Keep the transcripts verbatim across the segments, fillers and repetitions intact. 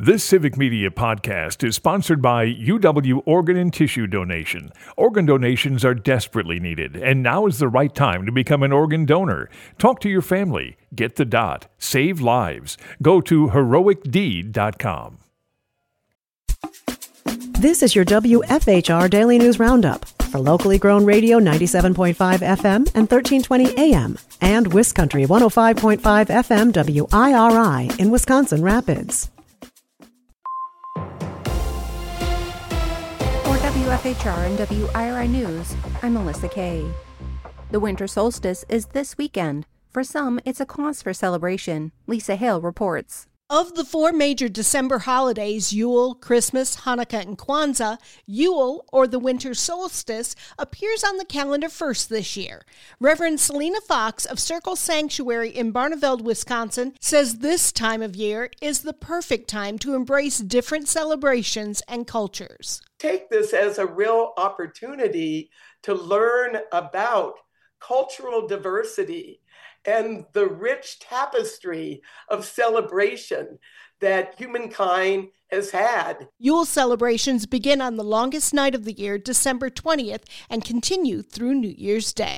This Civic Media podcast is sponsored by U W Organ and Tissue Donation. Organ donations are desperately needed, and now is the right time to become an organ donor. Talk to your family. Get the dot. Save lives. Go to heroic deed dot com. This is your W F H R Daily News Roundup for locally grown radio ninety-seven point five F M and thirteen twenty A M and WisCountry one oh five point five F M W I R I in Wisconsin Rapids. For W F H R and W I R I News, I'm Melissa Kay. The winter solstice is this weekend. For some, it's a cause for celebration. Lisa Hale reports. Of the four major December holidays, Yule, Christmas, Hanukkah, and Kwanzaa, Yule, or the winter solstice, appears on the calendar first this year. Reverend Selena Fox of Circle Sanctuary in Barneveld, Wisconsin, says this time of year is the perfect time to embrace different celebrations and cultures. Take this as a real opportunity to learn about cultural diversity and the rich tapestry of celebration that humankind has had. Yule celebrations begin on the longest night of the year, December twentieth, and continue through New Year's Day.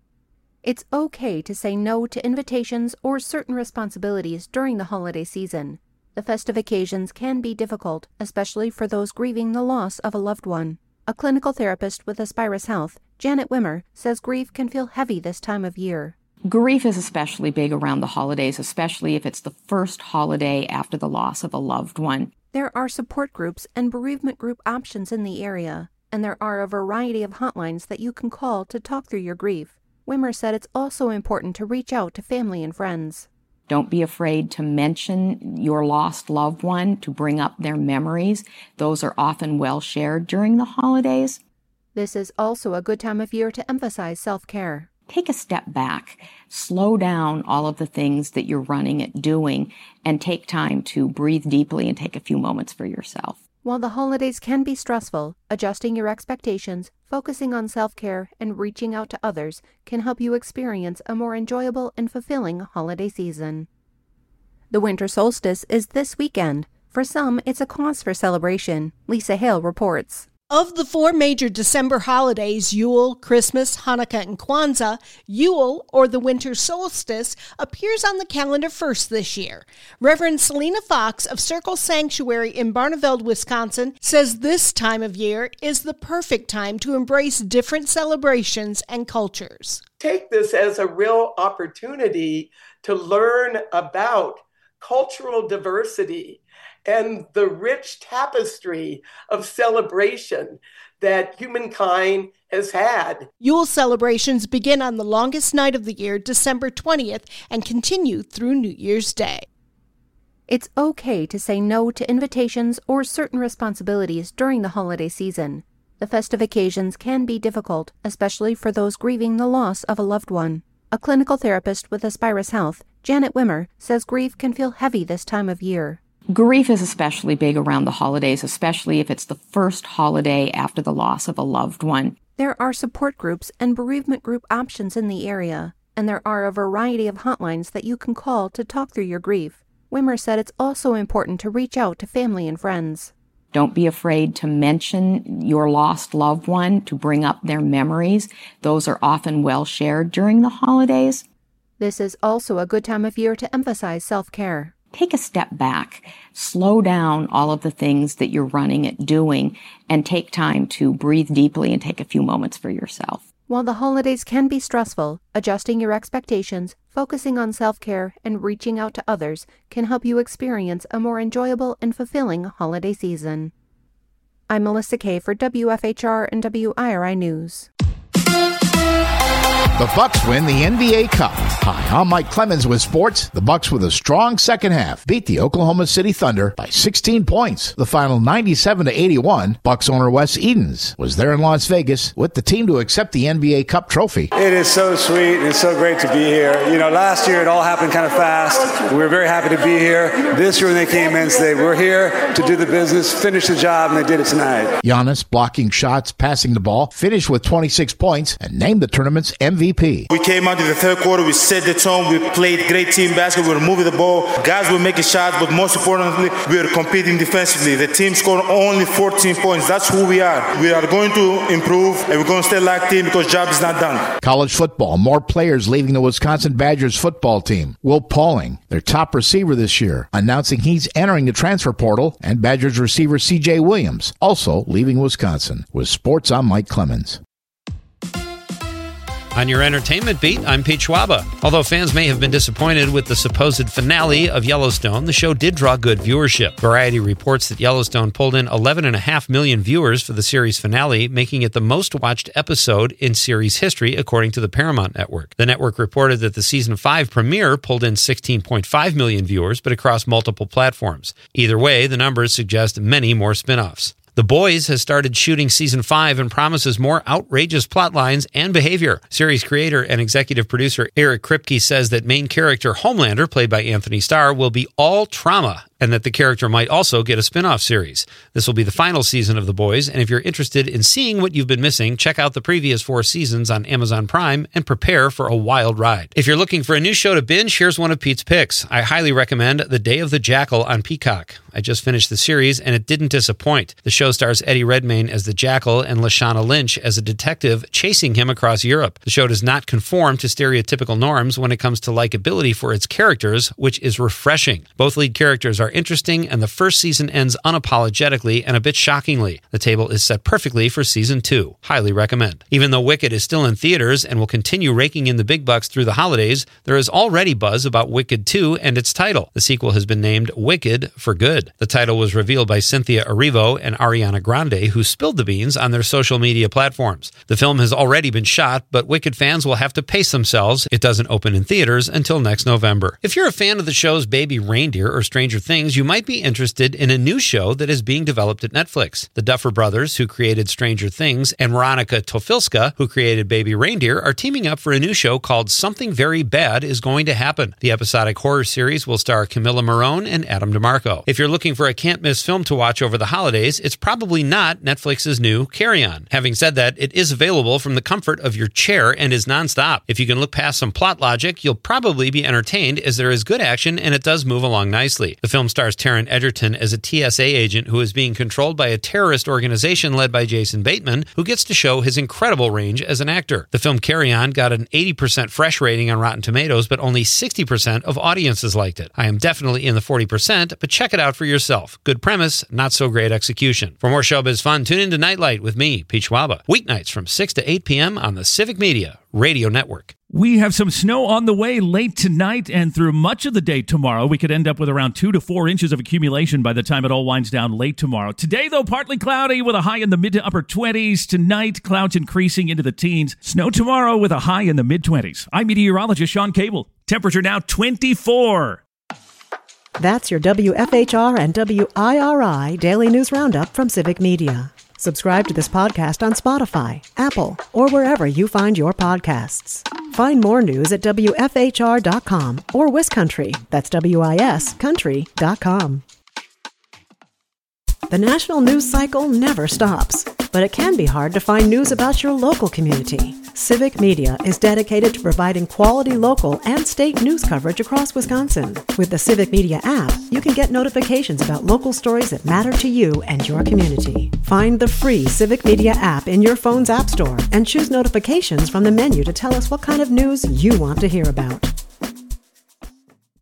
It's okay to say no to invitations or certain responsibilities during the holiday season. The festive occasions can be difficult, especially for those grieving the loss of a loved one. A clinical therapist with Aspirus Health, Janet Wimmer, says grief can feel heavy this time of year. Grief is especially big around the holidays, especially if it's the first holiday after the loss of a loved one. There are support groups and bereavement group options in the area, and there are a variety of hotlines that you can call to talk through your grief. Wimmer said it's also important to reach out to family and friends. Don't be afraid to mention your lost loved one, to bring up their memories. Those are often well shared during the holidays. This is also a good time of year to emphasize self-care. Take a step back, slow down all of the things that you're running at doing, and take time to breathe deeply and take a few moments for yourself. While the holidays can be stressful, adjusting your expectations, focusing on self-care, and reaching out to others can help you experience a more enjoyable and fulfilling holiday season. The winter solstice is this weekend. For some, it's a cause for celebration. Lisa Hale reports. Of the four major December holidays, Yule, Christmas, Hanukkah, and Kwanzaa, Yule, or the winter solstice, appears on the calendar first this year. Reverend Selena Fox of Circle Sanctuary in Barneveld, Wisconsin, says this time of year is the perfect time to embrace different celebrations and cultures. Take this as a real opportunity to learn about cultural diversity and the rich tapestry of celebration that humankind has had. Yule celebrations begin on the longest night of the year, December twentieth, and continue through New Year's Day. It's okay to say no to invitations or certain responsibilities during the holiday season. The festive occasions can be difficult, especially for those grieving the loss of a loved one. A clinical therapist with Aspirus Health, Janet Wimmer, says grief can feel heavy this time of year. Grief is especially big around the holidays, especially if it's the first holiday after the loss of a loved one. There are support groups and bereavement group options in the area, and there are a variety of hotlines that you can call to talk through your grief. Wimmer said it's also important to reach out to family and friends. Don't be afraid to mention your lost loved one, to bring up their memories. Those are often well shared during the holidays. This is also a good time of year to emphasize self-care. Take a step back, slow down all of the things that you're running at doing, and take time to breathe deeply and take a few moments for yourself. While the holidays can be stressful, adjusting your expectations, focusing on self-care, and reaching out to others can help you experience a more enjoyable and fulfilling holiday season. I'm Melissa Kay for W F H R and W I R I News. The Bucks win the N B A Cup. Hi, I'm Mike Clemens with sports. The Bucks, with a strong second half, beat the Oklahoma City Thunder by sixteen points. The final ninety-seven to eighty-one. Bucks owner Wes Edens was there in Las Vegas with the team to accept the N B A Cup trophy. It is so sweet and it's so great to be here. You know, last year it all happened kind of fast. We were very happy to be here. This year when they came in, said we're here to do the business, finish the job, and they did it tonight. Giannis blocking shots, passing the ball, finished with twenty-six points, and named the tournament's M V P. V P. We came out in the third quarter, we set the tone, we played great team basketball, we were moving the ball, guys were making shots, but most importantly, we were competing defensively. The team scored only fourteen points. That's who we are. We are going to improve, and we're going to stay locked in because job is not done. College football, more players leaving the Wisconsin Badgers football team. Will Pauling, their top receiver this year, announcing he's entering the transfer portal, and Badgers receiver C J Williams also leaving Wisconsin. With sports, I'm Mike Clemens. On your entertainment beat, I'm Pete Schwaba. Although fans may have been disappointed with the supposed finale of Yellowstone, the show did draw good viewership. Variety reports that Yellowstone pulled in eleven point five million viewers for the series finale, making it the most watched episode in series history, according to the Paramount Network. The network reported that the season five premiere pulled in sixteen point five million viewers, but across multiple platforms. Either way, the numbers suggest many more spin-offs. The Boys has started shooting season five and promises more outrageous plot lines and behavior. Series creator and executive producer Eric Kripke says that main character Homelander, played by Anthony Starr, will be all trauma, and that the character might also get a spin-off series. This will be the final season of The Boys, and if you're interested in seeing what you've been missing, check out the previous four seasons on Amazon Prime and prepare for a wild ride. If you're looking for a new show to binge, here's one of Pete's picks. I highly recommend The Day of the Jackal on Peacock. I just finished the series, and it didn't disappoint. The show stars Eddie Redmayne as the Jackal and Lashana Lynch as a detective chasing him across Europe. The show does not conform to stereotypical norms when it comes to likability for its characters, which is refreshing. Both lead characters are interesting, and the first season ends unapologetically and a bit shockingly. The table is set perfectly for season two. Highly recommend. Even though Wicked is still in theaters and will continue raking in the big bucks through the holidays, there is already buzz about Wicked two and its title. The sequel has been named Wicked for Good. The title was revealed by Cynthia Erivo and Ariana Grande, who spilled the beans on their social media platforms. The film has already been shot, but Wicked fans will have to pace themselves. It doesn't open in theaters until next November. If you're a fan of the shows Baby Reindeer or Stranger Things, you might be interested in a new show that is being developed at Netflix. The Duffer Brothers, who created Stranger Things, and Veronica Tofilska, who created Baby Reindeer, are teaming up for a new show called Something Very Bad Is Going to Happen. The episodic horror series will star Camilla Morrone and Adam DeMarco. If you're looking for a can't-miss film to watch over the holidays, it's probably not Netflix's new Carry On. Having said that, it is available from the comfort of your chair and is nonstop. If you can look past some plot logic, you'll probably be entertained, as there is good action and it does move along nicely. The film stars Taron Egerton as a T S A agent who is being controlled by a terrorist organization led by Jason Bateman, who gets to show his incredible range as an actor. The film Carry On got an eighty percent fresh rating on Rotten Tomatoes, but only sixty percent of audiences liked it. I am definitely in the forty percent, but check it out for yourself. Good premise, not so great execution. For more showbiz fun, tune into Nightlight with me, Pete Schwaba, weeknights from six to eight p.m. on the Civic Media Radio Network. We have some snow on the way late tonight and through much of the day tomorrow. We could end up with around two to four inches of accumulation by the time it all winds down late tomorrow. Today, though, partly cloudy with a high in the mid to upper twenties. Tonight, clouds increasing into the teens. Snow tomorrow with a high in the mid-twenties. I'm meteorologist Sean Cable. Temperature now twenty-four. That's your W F H R and W I R I Daily News Roundup from Civic Media. Subscribe to this podcast on Spotify, Apple, or wherever you find your podcasts. Find more news at W F H R dot com or WisCountry. That's W I S country dot com. The national news cycle never stops, but it can be hard to find news about your local community. Civic Media is dedicated to providing quality local and state news coverage across Wisconsin. With the Civic Media app, you can get notifications about local stories that matter to you and your community. Find the free Civic Media app in your phone's app store and choose notifications from the menu to tell us what kind of news you want to hear about.